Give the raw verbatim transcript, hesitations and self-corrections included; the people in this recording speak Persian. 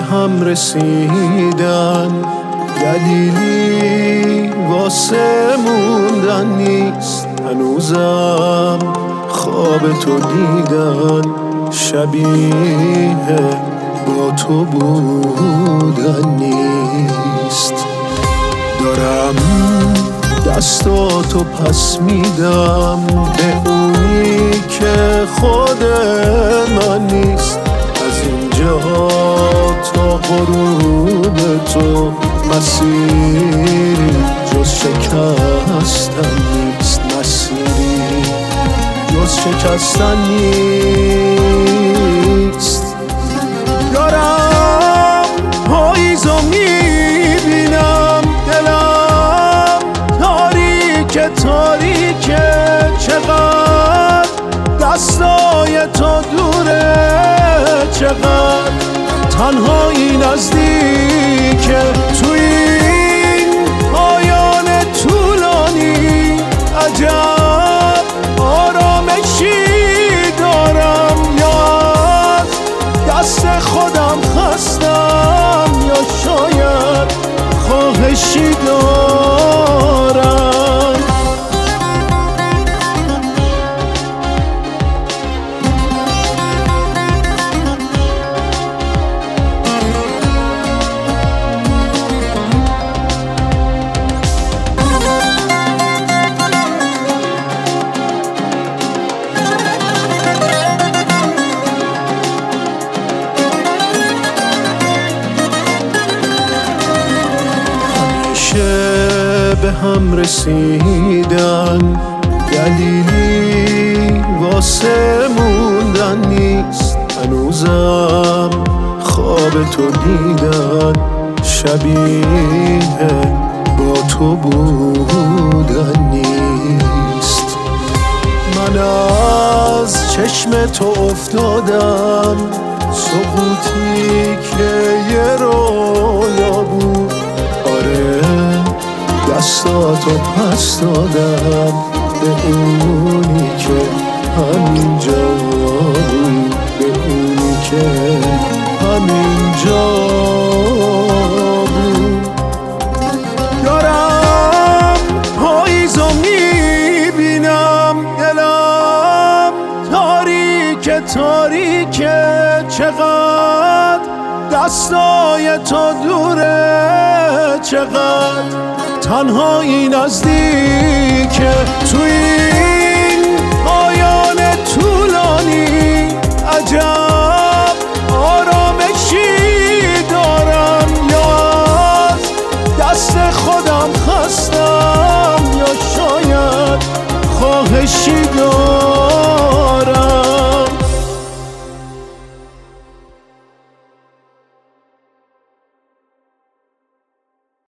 هم رسیدن، دلیلی واسه موندن نیست. هنوزم خواب تو دیدن شبیه با تو بودن نیست. دارم دستاتو پس میدم به اونی که خود من نیست. از اینجا تا غروب تو مسیری جز شکستن نیست. مسیری جز شکستن نیست. دارم پاییزو میبینم، دلم تاریکه تاریکه، چقدر دستای تو دوره، چقدر تنهایی نزدیکه. توی این پایان طولانی عجب آرامشی دارم، یا از دست خودم خستم، یا شاید خواهشی دارم. به هم رسیدن، دلیلی واسه موندن نیست. هنوزم خواب تو دیدن شبیه با تو بودن نیست. من از چشم تو افتادم، سقوطی که یه رویا بود. آره دستاتو پس دادم به اونی که همینجا بود، به اونی که همینجا بود. دارم پاییزو میبینم، دلم تاریکه تاریکه، چقدر دستای تو دوره، چقدر تنهایی نزدیکه. توی این پایان طولانی عجب آرامشی دارم، یا از دست خودم خستم، یا شاید خواهشی دارم.